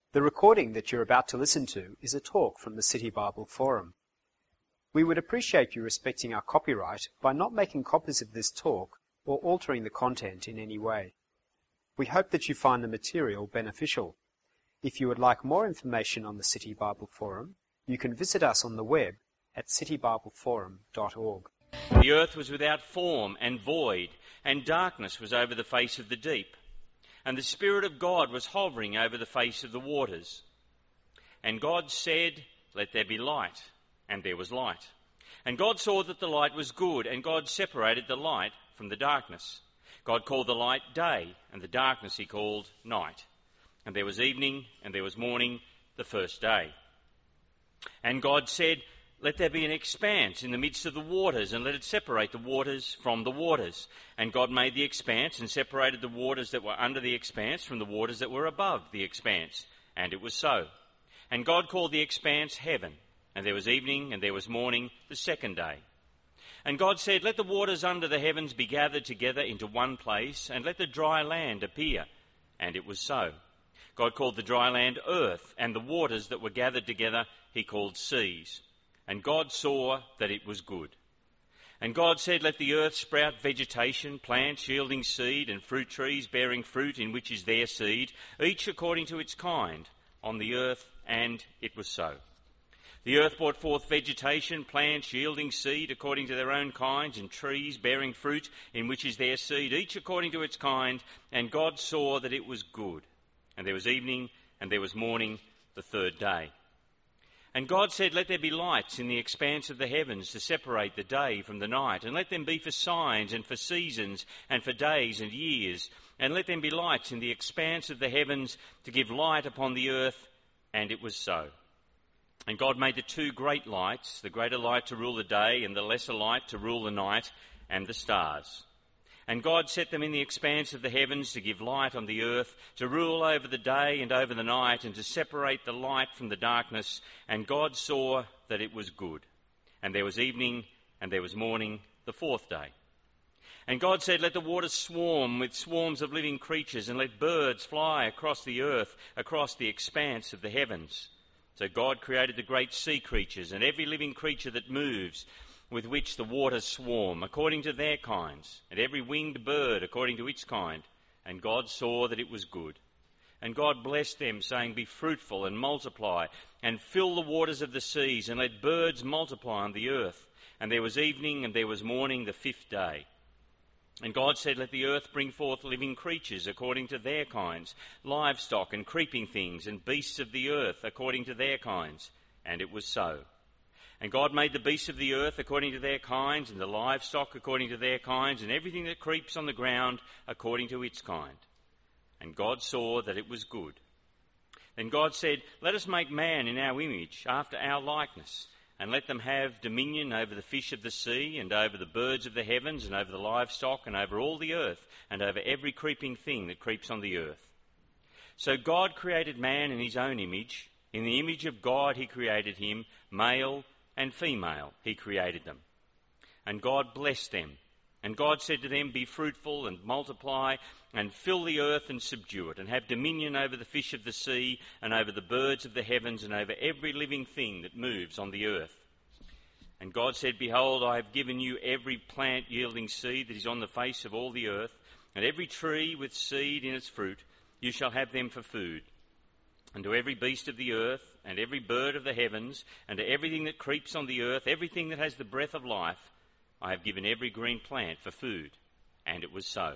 The recording that you're about to listen to is a talk from the City Bible Forum. We would appreciate you respecting our copyright by not making copies of this talk or altering the content in any way. We hope that you find the material beneficial. If you would like more information on the City Bible Forum, you can visit us on the web at citybibleforum.org. The earth was without form and void, and darkness was over the face of the deep. And the Spirit of God was hovering over the face of the waters. And God said, "Let there be light." And there was light. And God saw that the light was good, and God separated the light from the darkness. God called the light day, and the darkness he called night. And there was evening, and there was morning, the first day. And God said, "Let there be an expanse in the midst of the waters, and let it separate the waters from the waters." And God made the expanse and separated the waters that were under the expanse from the waters that were above the expanse. And it was so. And God called the expanse heaven. And there was evening, and there was morning, the second day. And God said, "Let the waters under the heavens be gathered together into one place, and let the dry land appear." And it was so. God called the dry land earth, and the waters that were gathered together he called seas. And God saw that it was good. And God said, "Let the earth sprout vegetation, plants yielding seed, and fruit trees bearing fruit in which is their seed, each according to its kind, on the earth." And it was so. The earth brought forth vegetation, plants yielding seed according to their own kinds, and trees bearing fruit in which is their seed, each according to its kind. And God saw that it was good. And there was evening, and there was morning, the third day. And God said, "Let there be lights in the expanse of the heavens to separate the day from the night, and let them be for signs and for seasons and for days and years. And let them be lights in the expanse of the heavens to give light upon the earth." And it was so. And God made the two great lights, the greater light to rule the day and the lesser light to rule the night, and the stars. And God set them in the expanse of the heavens to give light on the earth, to rule over the day and over the night, and to separate the light from the darkness. And God saw that it was good. And there was evening, and there was morning, the fourth day. And God said, "Let the waters swarm with swarms of living creatures, and let birds fly across the earth, across the expanse of the heavens." So God created the great sea creatures, and every living creature that moves, with which the waters swarm, according to their kinds, and every winged bird according to its kind. And God saw that it was good. And God blessed them, saying, "Be fruitful and multiply, and fill the waters of the seas, and let birds multiply on the earth." And there was evening, and there was morning, the fifth day. And God said, "Let the earth bring forth living creatures according to their kinds, livestock and creeping things, and beasts of the earth according to their kinds." And it was so. And God made the beasts of the earth according to their kinds, and the livestock according to their kinds, and everything that creeps on the ground according to its kind. And God saw that it was good. Then God said, "Let us make man in our image, after our likeness, and let them have dominion over the fish of the sea, and over the birds of the heavens, and over the livestock, and over all the earth, and over every creeping thing that creeps on the earth." So God created man in his own image. In the image of God he created him, male and female he created them. And God blessed them. And God said to them, "Be fruitful and multiply, and fill the earth and subdue it, and have dominion over the fish of the sea, and over the birds of the heavens, and over every living thing that moves on the earth." And God said, "Behold, I have given you every plant yielding seed that is on the face of all the earth, and every tree with seed in its fruit. You shall have them for food. And to every beast of the earth, and every bird of the heavens, and to everything that creeps on the earth, everything that has the breath of life, I have given every green plant for food." And it was so.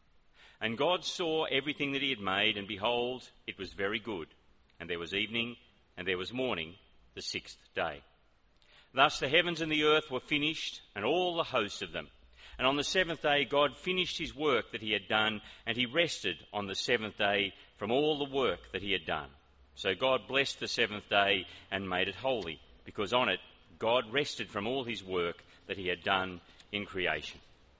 And God saw everything that he had made, and behold, it was very good. And there was evening, and there was morning, the sixth day. Thus the heavens and the earth were finished, and all the host of them. And on the seventh day God finished his work that he had done, and he rested on the seventh day from all the work that he had done. So God blessed the seventh day and made it holy, because on it God rested from all his work that he had done in creation.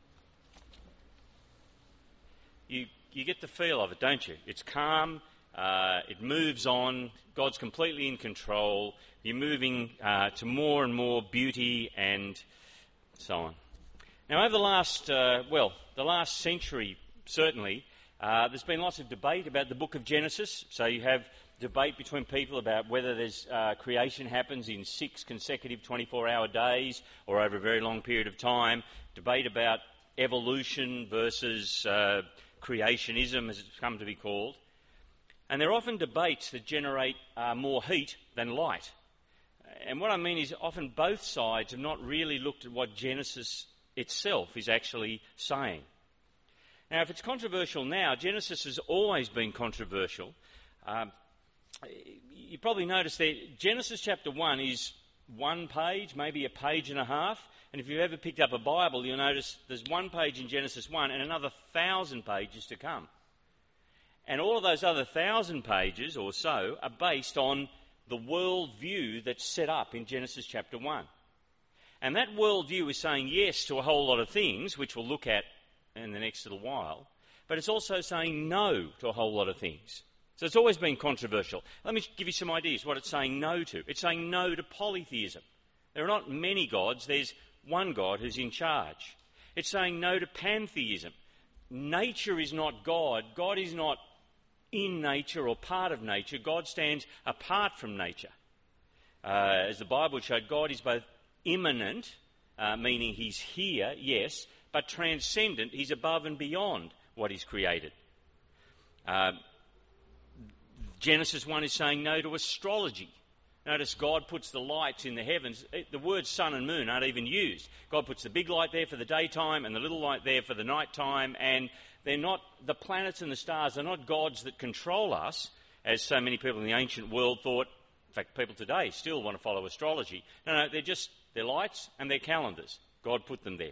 You get the feel of it, don't you? It's calm, it moves on, God's completely in control, you're moving to more and more beauty and so on. Now over the last century certainly, there's been lots of debate about the book of Genesis. So you have debate between people about whether creation happens in 6 consecutive 24-hour days or over a very long period of time. Debate about evolution versus creationism, as it's come to be called. And they're often debates that generate more heat than light. And what I mean is often both sides have not really looked at what Genesis itself is actually saying. Now, if it's controversial now, Genesis has always been controversial. You probably noticed that Genesis chapter 1 is one page, maybe a page and a half. And if you've ever picked up a Bible, you'll notice there's one page in Genesis 1 and another 1,000 pages to come. And all of those other 1,000 pages or so are based on the world view that's set up in Genesis chapter 1. And that world view is saying yes to a whole lot of things, which we'll look at in the next little while, but it's also saying no to a whole lot of things. So it's always been controversial. Let me give you some ideas what it's saying no to. It's saying no to polytheism. There are not many gods, there's one God who's in charge. It's saying no to pantheism. Nature is not God. God is not in nature or part of nature. God stands apart from nature. As the Bible showed, God is both immanent, meaning he's here, yes, but transcendent, he's above and beyond what is created. Genesis 1 is saying no to astrology. Notice God puts the lights in the heavens. The words sun and moon aren't even used. God puts the big light there for the daytime and the little light there for the night time, and they're not, the planets and the stars are not gods that control us, as so many people in the ancient world thought. In fact, people today still want to follow astrology. No, they're lights and they're calendars. God put them there.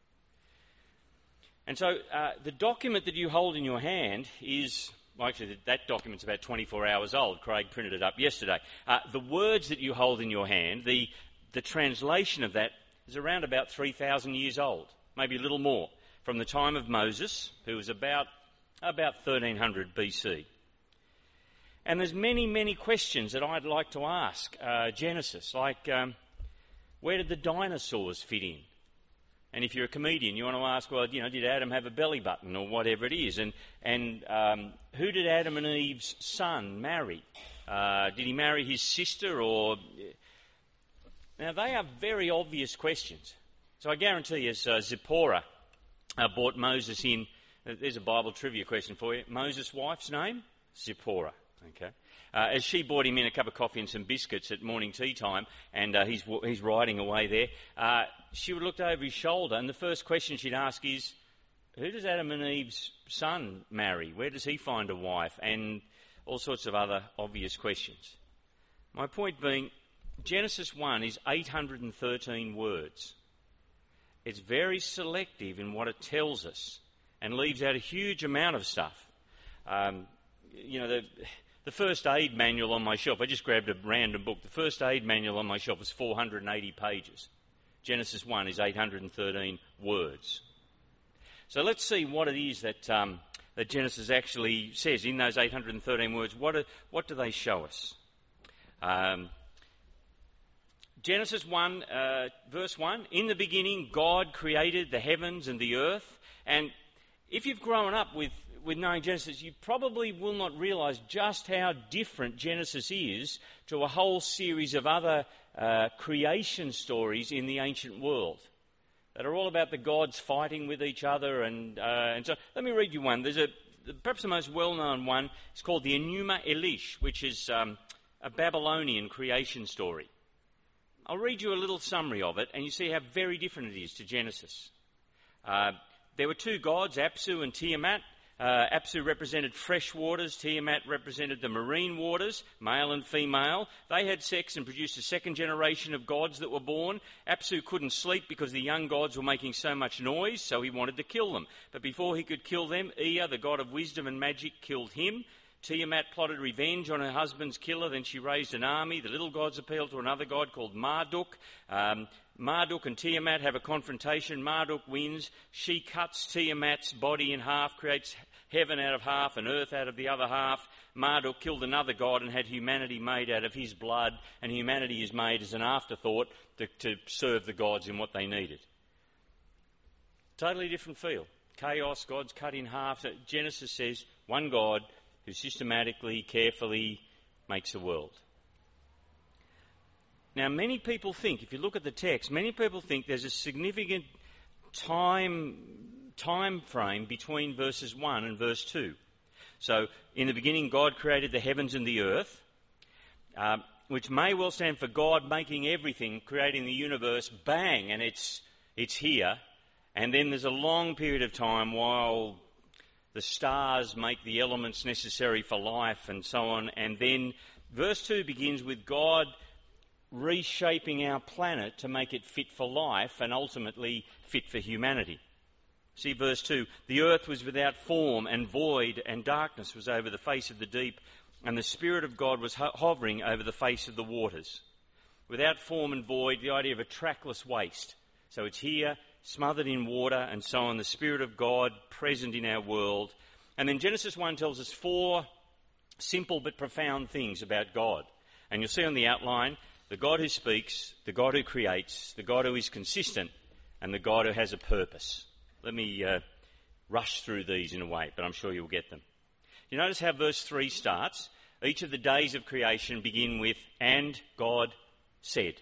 And so the document that you hold in your hand is, well, actually that document's about 24 hours old. Craig printed it up yesterday. The words that you hold in your hand, the translation of that is around about 3,000 years old, maybe a little more, from the time of Moses, who was about 1300 BC. And there's many, many questions that I'd like to ask Genesis, like where did the dinosaurs fit in? And if you're a comedian, you want to ask, well, did Adam have a belly button or whatever it is? And who did Adam and Eve's son marry? Did he marry his sister or... Now, they are very obvious questions. So I guarantee you, Zipporah brought Moses in. There's a Bible trivia question for you. Moses' wife's name? Zipporah. Okay. As she brought him in a cup of coffee and some biscuits at morning tea time, and he's riding away there, she would look over his shoulder, and the first question she'd ask is, who does Adam and Eve's son marry? Where does he find a wife? And all sorts of other obvious questions. My point being, Genesis 1 is 813 words. It's very selective in what it tells us and leaves out a huge amount of stuff. The first aid manual on my shelf, I just grabbed a random book. The first aid manual on my shelf is 480 pages. Genesis 1 is 813 words. So let's see what it is that Genesis actually says in those 813 words. What do they show us? Genesis 1, verse 1, in the beginning God created the heavens and the earth. And if you've grown up with knowing Genesis, you probably will not realise just how different Genesis is to a whole series of other creation stories in the ancient world that are all about the gods fighting with each other. And so let me read you one. There's perhaps the most well-known one. It's called the Enuma Elish, which is a Babylonian creation story. I'll read you a little summary of it, and you see how very different it is to Genesis. There were two gods, Apsu and Tiamat. Apsu represented fresh waters, Tiamat represented the marine waters, male and female. They had sex and produced a second generation of gods that were born. Apsu couldn't sleep because the young gods were making so much noise, so he wanted to kill them. But before he could kill them, Ea, the god of wisdom and magic, killed him. Tiamat plotted revenge on her husband's killer, then she raised an army. The little gods appealed to another god called Marduk. Marduk and Tiamat have a confrontation. Marduk wins. She cuts Tiamat's body in half, creates heaven out of half and earth out of the other half. Marduk killed another god and had humanity made out of his blood, and humanity is made as an afterthought to serve the gods in what they needed. Totally different feel. Chaos, gods cut in half. Genesis says one God who systematically, carefully makes the world. Now, many people think, if you look at the text, many people think there's a significant time frame between verses 1 and verse 2. So, in the beginning, God created the heavens and the earth, which may well stand for God making everything, creating the universe, bang, and it's here. And then there's a long period of time while the stars make the elements necessary for life and so on. And then verse 2 begins with God reshaping our planet to make it fit for life and ultimately fit for humanity. See verse 2, the earth was without form and void, and darkness was over the face of the deep, and the Spirit of God was hovering over the face of the waters. Without form and void, the idea of a trackless waste. So it's here, smothered in water, and so on, the Spirit of God present in our world. And then Genesis 1 tells us 4 simple but profound things about God. And you'll see on the outline, the God who speaks, the God who creates, the God who is consistent, and the God who has a purpose. Let me rush through these in a way, but I'm sure you'll get them. You notice how verse 3 starts? Each of the days of creation begin with, and God said.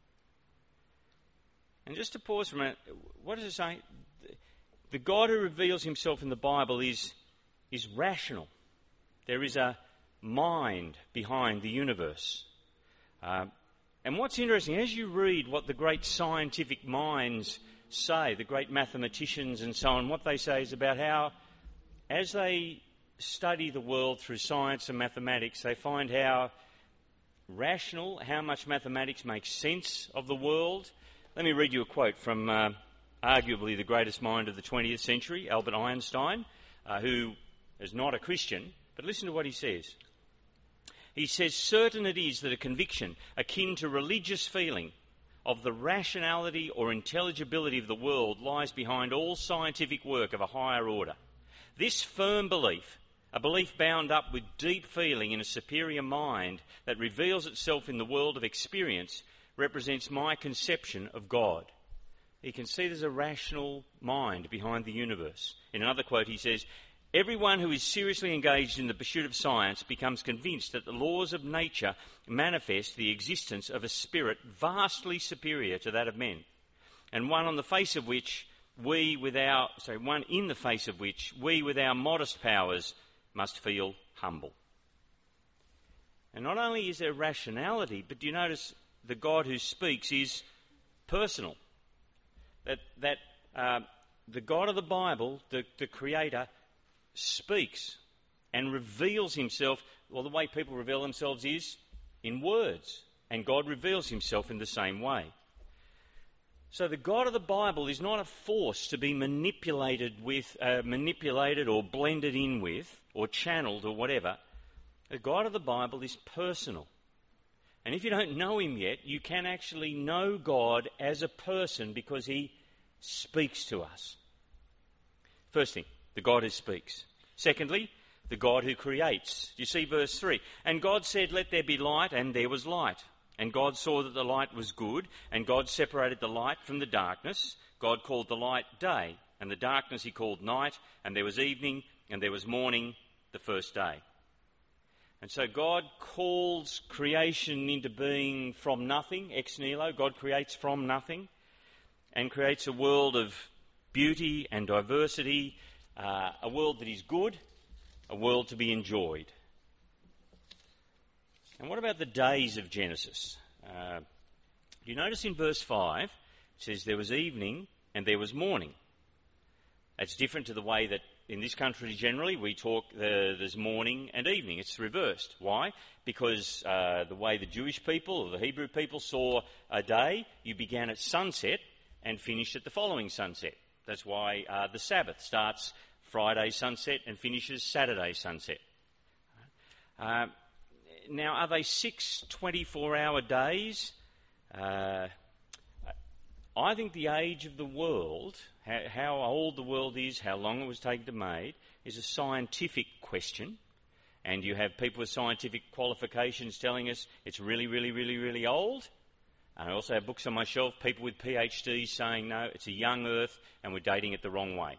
And just to pause for a minute, what does it say? The God who reveals himself in the Bible is rational. There is a mind behind the universe. And what's interesting, as you read what the great scientific minds say, the great mathematicians and so on, what they say is about how, as they study the world through science and mathematics, they find how rational, how much mathematics makes sense of the world. Let me read you a quote from arguably the greatest mind of the 20th century, Albert Einstein, who is not a Christian, but listen to what he says. He says, certain it is that a conviction akin to religious feeling of the rationality or intelligibility of the world lies behind all scientific work of a higher order. This firm belief, a belief bound up with deep feeling in a superior mind that reveals itself in the world of experience, represents my conception of God. You can see there's a rational mind behind the universe. In another quote he says, everyone who is seriously engaged in the pursuit of science becomes convinced that the laws of nature manifest the existence of a spirit vastly superior to that of men, and one in the face of which we with our modest powers must feel humble. And not only is there rationality, but do you notice the God who speaks is personal? That the God of the Bible, the Creator, speaks and reveals himself. Well, the way people reveal themselves is in words, and God reveals himself in the same way. So the God of the Bible is not a force to be manipulated or blended in with or channeled or whatever. The God of the Bible is personal. And if you don't know him yet, you can actually know God as a person because he speaks to us. First thing, the God who speaks. Secondly, the God who creates. You see verse 3. And God said, let there be light, and there was light. And God saw that the light was good, and God separated the light from the darkness. God called the light day, and the darkness he called night, and there was evening, and there was morning the first day. And so God calls creation into being from nothing, ex nihilo. God creates from nothing and creates a world of beauty and diversity, a world that is good, a world to be enjoyed. And what about the days of Genesis? You notice in verse 5, it says there was evening and there was morning. That's different to the way that in this country generally we talk there's morning and evening. It's reversed. Why? Because the way the Jewish people or the Hebrew people saw a day, you began at sunset and finished at the following sunset. That's why the Sabbath starts Friday sunset and finishes Saturday sunset. Now, are they 6 24-hour days? I think the age of the world, how old the world is, how long it was taken to make, is a scientific question. And you have people with scientific qualifications telling us it's really, really, really, really old. And I also have books on my shelf, people with PhDs saying, no, it's a young Earth and we're dating it the wrong way.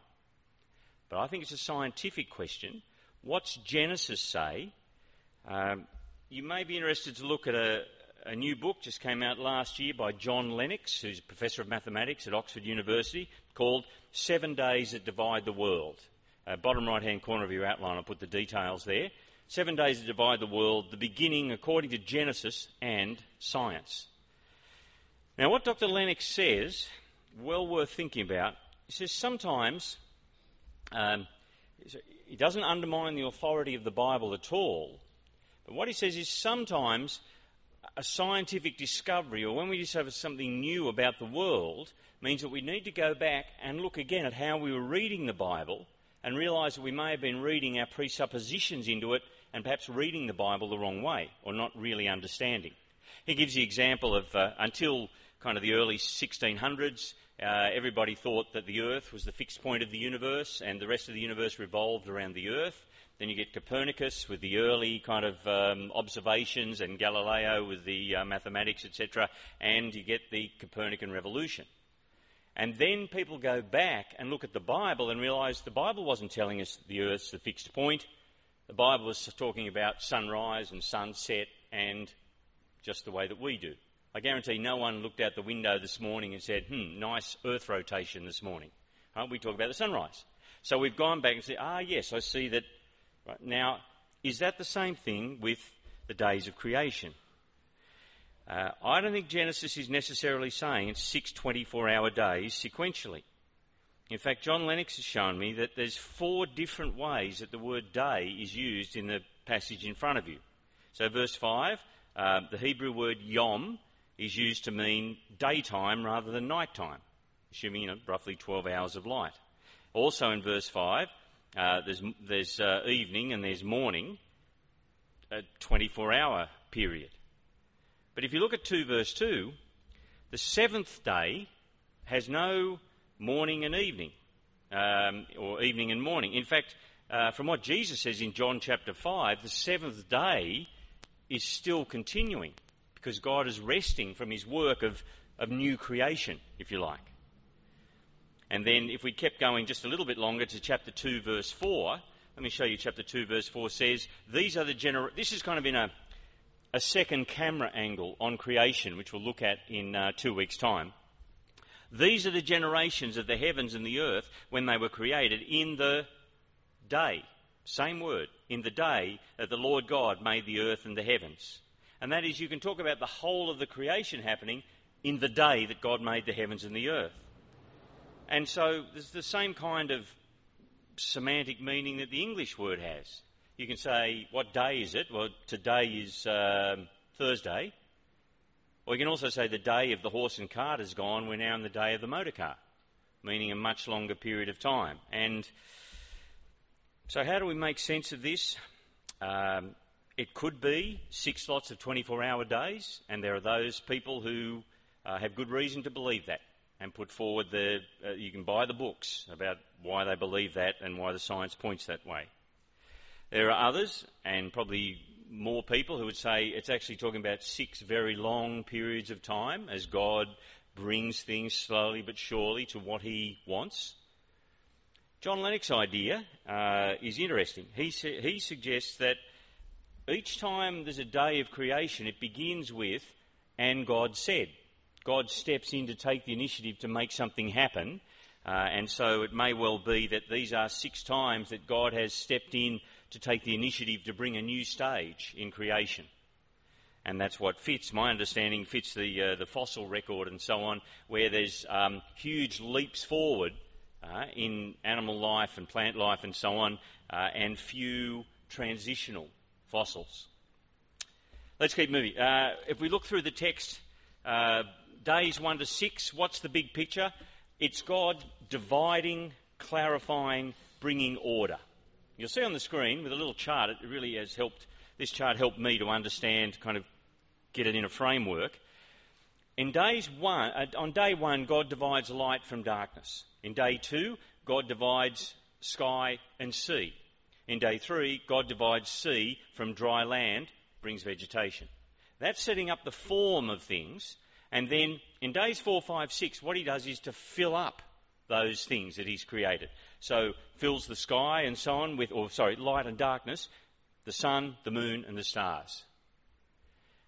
But I think it's a scientific question. What's Genesis say? you may be interested to look at a new book just came out last year by John Lennox, who's a professor of mathematics at Oxford University, called 7 Days That Divide the World. Bottom right-hand corner of your outline, I'll put the details there. 7 Days That Divide the World, the beginning according to Genesis and science. Now, what Dr. Lennox says, well worth thinking about, he says sometimes, he doesn't undermine the authority of the Bible at all, but what he says is sometimes a scientific discovery, or when we discover something new about the world, means that we need to go back and look again at how we were reading the Bible and realise that we may have been reading our presuppositions into it and perhaps reading the Bible the wrong way, or not really understanding. He gives the example of until kind of the early 1600s, everybody thought that the Earth was the fixed point of the universe and the rest of the universe revolved around the Earth. Then you get Copernicus with the early kind of observations, and Galileo with the mathematics, etc., and you get the Copernican revolution. And then people go back and look at the Bible and realise the Bible wasn't telling us the Earth's the fixed point. The Bible was talking about sunrise and sunset and just the way that we do. I guarantee no one looked out the window this morning and said, nice Earth rotation this morning. We talk about the sunrise. So we've gone back and said, yes, I see that. Right. Now, is that the same thing with the days of creation? I don't think Genesis is necessarily saying it's 6 24-hour days sequentially. In fact, John Lennox has shown me that there's 4 different ways that the word day is used in the passage in front of you. So verse 5, the Hebrew word yom is used to mean daytime rather than nighttime, assuming roughly 12 hours of light. Also in verse 5, there's evening and there's morning, a 24-hour period. But if you look at 2 verse 2, the 7th day has no morning and evening, or evening and morning. In fact, from what Jesus says in John chapter 5, the 7th day is still continuing because God is resting from his work of new creation, if you like. And then if we kept going just a little bit longer to chapter 2 verse 4, let me show you chapter 2 verse 4 says, this is kind of in a second camera angle on creation, which we'll look at in 2 weeks' time. These are the generations of the heavens and the earth when they were created in the day. Same word, in the day that the Lord God made the earth and the heavens. And that is, you can talk about the whole of the creation happening in the day that God made the heavens and the earth. And so there's the same kind of semantic meaning that the English word has. You can say, what day is it? Well, today is Thursday. Or you can also say the day of the horse and cart is gone, we're now in the day of the motor car, meaning a much longer period of time. And so how do we make sense of this? It could be 6 lots of 24-hour days, and there are those people who have good reason to believe that and put forward you can buy the books about why they believe that and why the science points that way. There are others, and probably more people, who would say it's actually talking about 6 very long periods of time as God brings things slowly but surely to what he wants. John Lennox's idea is interesting. He suggests that each time there's a day of creation, it begins with, and God said. God steps in to take the initiative to make something happen, and so it may well be that these are 6 times that God has stepped in to take the initiative to bring a new stage in creation. And that's what fits, my understanding, fits the fossil record and so on, where there's huge leaps forward in animal life and plant life and so on, and few transitional fossils. Let's keep moving. If we look through the text, days 1 to 6, what's the big picture? It's God dividing, clarifying, bringing order. You'll see on the screen with a little chart, it really has helped, this chart helped me to understand, kind of get it in a framework. On day 1, God divides light from darkness. In day 2, God divides sky and sea. In day 3, God divides sea from dry land, brings vegetation. That's setting up the form of things. And then in days 4, 5, 6, what he does is to fill up those things that he's created. So fills the sky and so on with, light and darkness, the sun, the moon and the stars.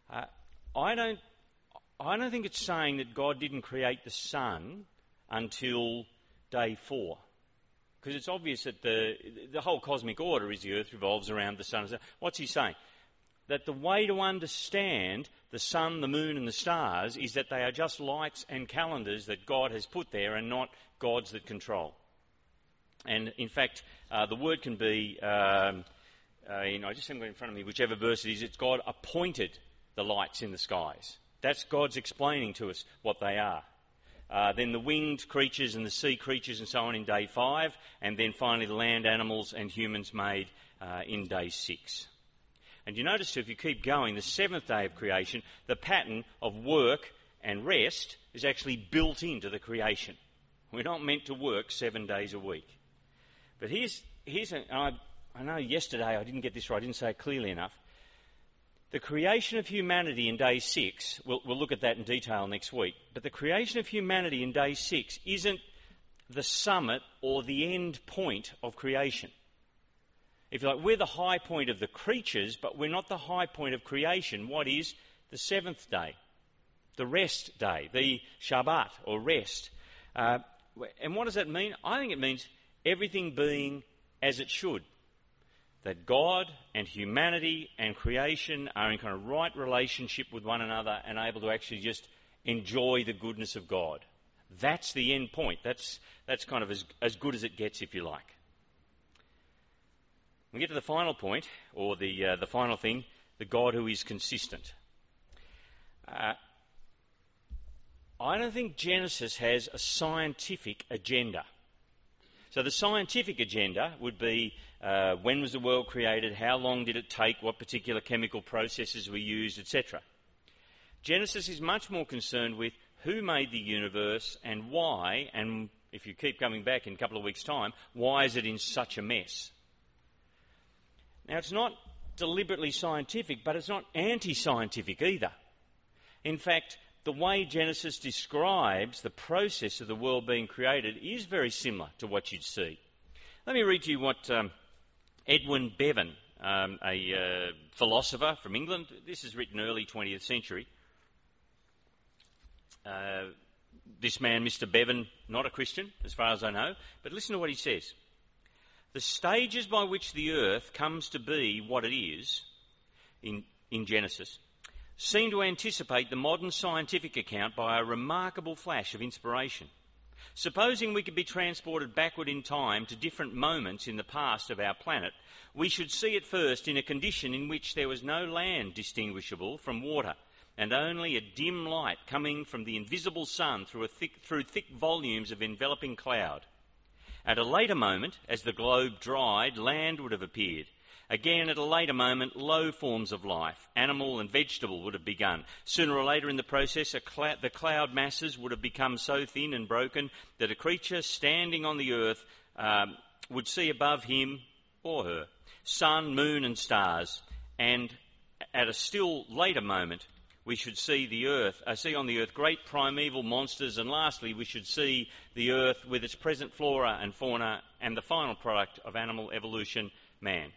I don't think it's saying that God didn't create the sun until day 4. Because it's obvious that the whole cosmic order is the earth revolves around the sun. What's he saying? That the way to understand the sun, the moon and the stars is that they are just lights and calendars that God has put there and not gods that control. And in fact, the word can be, I just haven't got it in front of me, whichever verse it is, it's God appointed the lights in the skies. That's God's explaining to us what they are. Then the winged creatures and the sea creatures and so on in day 5, and then finally the land animals and humans made in day 6. And you notice too, if you keep going, the 7th day of creation, the pattern of work and rest is actually built into the creation. We're not meant to work 7 days a week. But I know yesterday I didn't get this right, I didn't say it clearly enough. The creation of humanity in day 6, we'll look at that in detail next week, but the creation of humanity in day 6 isn't the summit or the end point of creation. If you like, we're the high point of the creatures, but we're not the high point of creation. What is the 7th day? The rest day, the Shabbat or rest. And what does that mean? I think it means everything being as it should. That God and humanity and creation are in kind of right relationship with one another and able to actually just enjoy the goodness of God. That's the end point. That's kind of as good as it gets, if you like. We get to the final point, or the final thing, the God who is consistent. I don't think Genesis has a scientific agenda. So the scientific agenda would be when was the world created, how long did it take, what particular chemical processes were used, etc. Genesis is much more concerned with who made the universe and why, and if you keep coming back in a couple of weeks' time, why is it in such a mess? Now, it's not deliberately scientific, but it's not anti-scientific either. In fact, the way Genesis describes the process of the world being created is very similar to what you'd see. Let me read to you what Edwin Bevan, a philosopher from England, this is written early 20th century. This man, Mr. Bevan, not a Christian, as far as I know, but listen to what he says. The stages by which the earth comes to be what it is in Genesis seem to anticipate the modern scientific account by a remarkable flash of inspiration. Supposing we could be transported backward in time to different moments in the past of our planet, we should see it first in a condition in which there was no land distinguishable from water, and only a dim light coming from the invisible sun through thick volumes of enveloping cloud. At a later moment, as the globe dried, land would have appeared. Again, at a later moment, low forms of life, animal and vegetable, would have begun. Sooner or later in the process, the cloud masses would have become so thin and broken that a creature standing on the earth would see above him or her sun, moon and stars. And at a still later moment, we should see on the earth great primeval monsters, and lastly, we should see the earth with its present flora and fauna and the final product of animal evolution, man.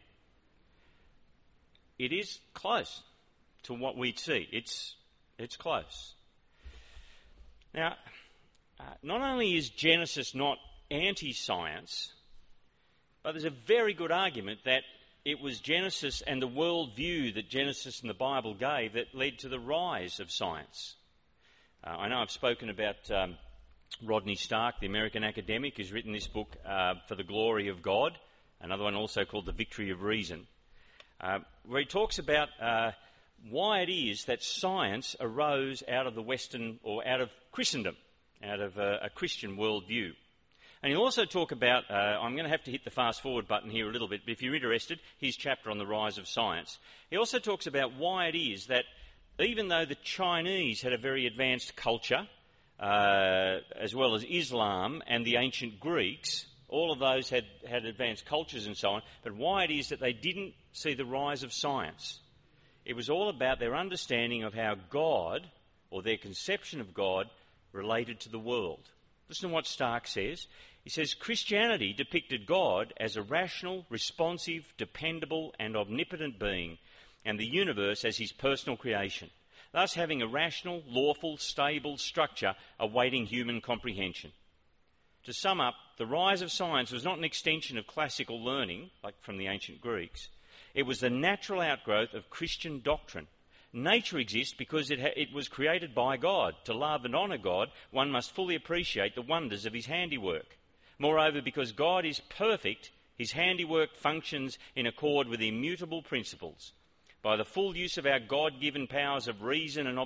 It is close to what we see. It's close. Now, not only is Genesis not anti-science, but there's a very good argument that it was Genesis and the worldview that Genesis and the Bible gave that led to the rise of science. I know I've spoken about Rodney Stark, the American academic, who's written this book, For the Glory of God, another one also called The Victory of Reason, where he talks about why it is that science arose out of the Western, or out of Christendom, out of a Christian worldview. And he'll also talk about, I'm going to have to hit the fast forward button here a little bit, but if you're interested, his chapter on the rise of science. He also talks about why it is that even though the Chinese had a very advanced culture, as well as Islam and the ancient Greeks, all of those had advanced cultures and so on, but why it is that they didn't see the rise of science. It was all about their understanding of how God, or their conception of God, related to the world. Listen to what Stark says. He says, Christianity depicted God as a rational, responsive, dependable and omnipotent being, and the universe as his personal creation. thus having a rational, lawful, stable structure awaiting human comprehension. To sum up, the rise of science was not an extension of classical learning, like from the ancient Greeks. It was the natural outgrowth of Christian doctrine. Nature exists because it was created by God. To love and honour God, one must fully appreciate the wonders of his handiwork. Moreover, because God is perfect, his handiwork functions in accord with immutable principles. By the full use of our God-given powers of reason and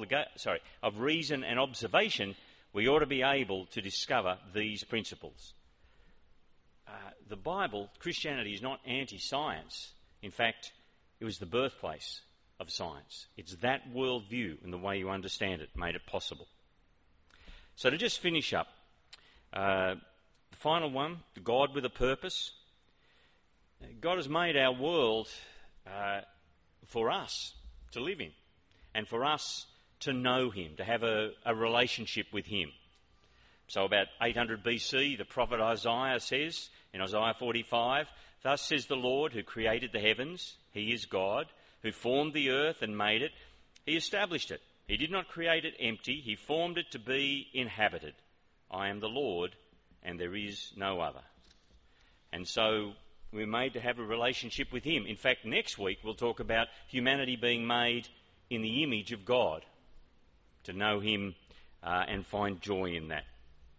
observation, we ought to be able to discover these principles. The Bible, Christianity, is not anti-science. In fact, it was the birthplace of science. It's that worldview and the way you understand it made it possible. So to just finish up, the final one, the God with a purpose. God has made our world for us to live in and for us to know him, to have a relationship with him. So about 800 BC, the prophet Isaiah says in Isaiah 45, "Thus says the Lord who created the heavens, he is God, who formed the earth and made it. He established it. He did not create it empty. He formed it to be inhabited. I am the Lord, and there is no other." And so we're made to have a relationship with him. In fact, next week we'll talk about humanity being made in the image of God, to know him and find joy in that.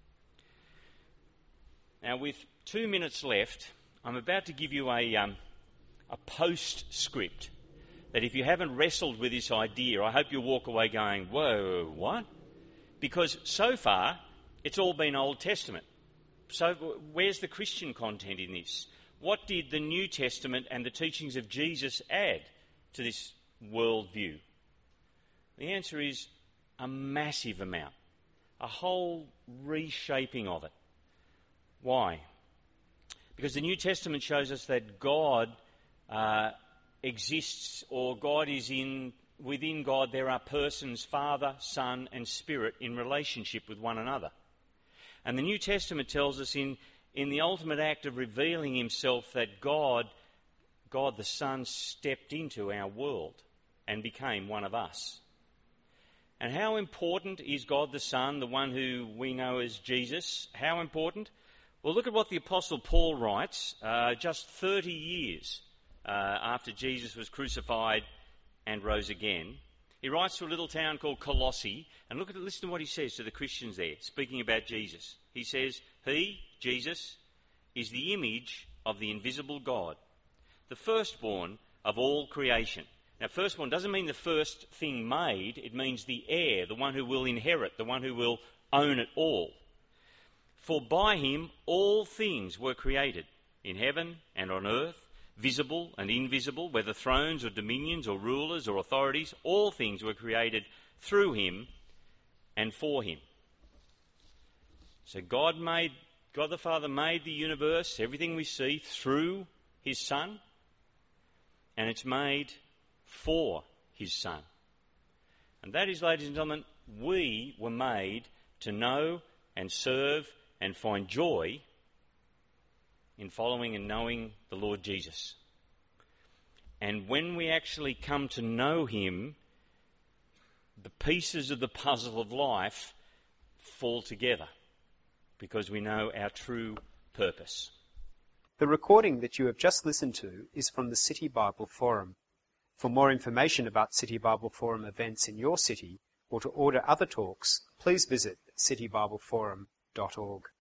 Now, with 2 minutes left, I'm about to give you a postscript that if you haven't wrestled with this idea, I hope you'll walk away going, whoa, what? Because so far, it's all been Old Testament. So where's the Christian content in this? What did the New Testament and the teachings of Jesus add to this worldview? The answer is a massive amount, a whole reshaping of it. Why? Because the New Testament shows us that God exists, or God is within God there are persons, Father, Son and Spirit in relationship with one another. And the New Testament tells us in the ultimate act of revealing himself that God the Son stepped into our world and became one of us. And how important is God the Son, the one who we know as Jesus? How important? Well, look at what the Apostle Paul writes just 30 years after Jesus was crucified and rose again. He writes to a little town called Colossae, and listen to what he says to the Christians there, speaking about Jesus. He says, "He, Jesus, is the image of the invisible God, the firstborn of all creation." Now, firstborn doesn't mean the first thing made. It means the heir, the one who will inherit, the one who will own it all. "For by him all things were created, in heaven and on earth, visible and invisible, whether thrones or dominions or rulers or authorities, all things were created through him and for him." So God the Father made the universe, everything we see, through his Son, and it's made for his Son. And that is, ladies and gentlemen, we were made to know and serve and find joy in following and knowing the Lord Jesus. And when we actually come to know him, the pieces of the puzzle of life fall together because we know our true purpose. The recording that you have just listened to is from the City Bible Forum. For more information about City Bible Forum events in your city or to order other talks, please visit citybibleforum.org.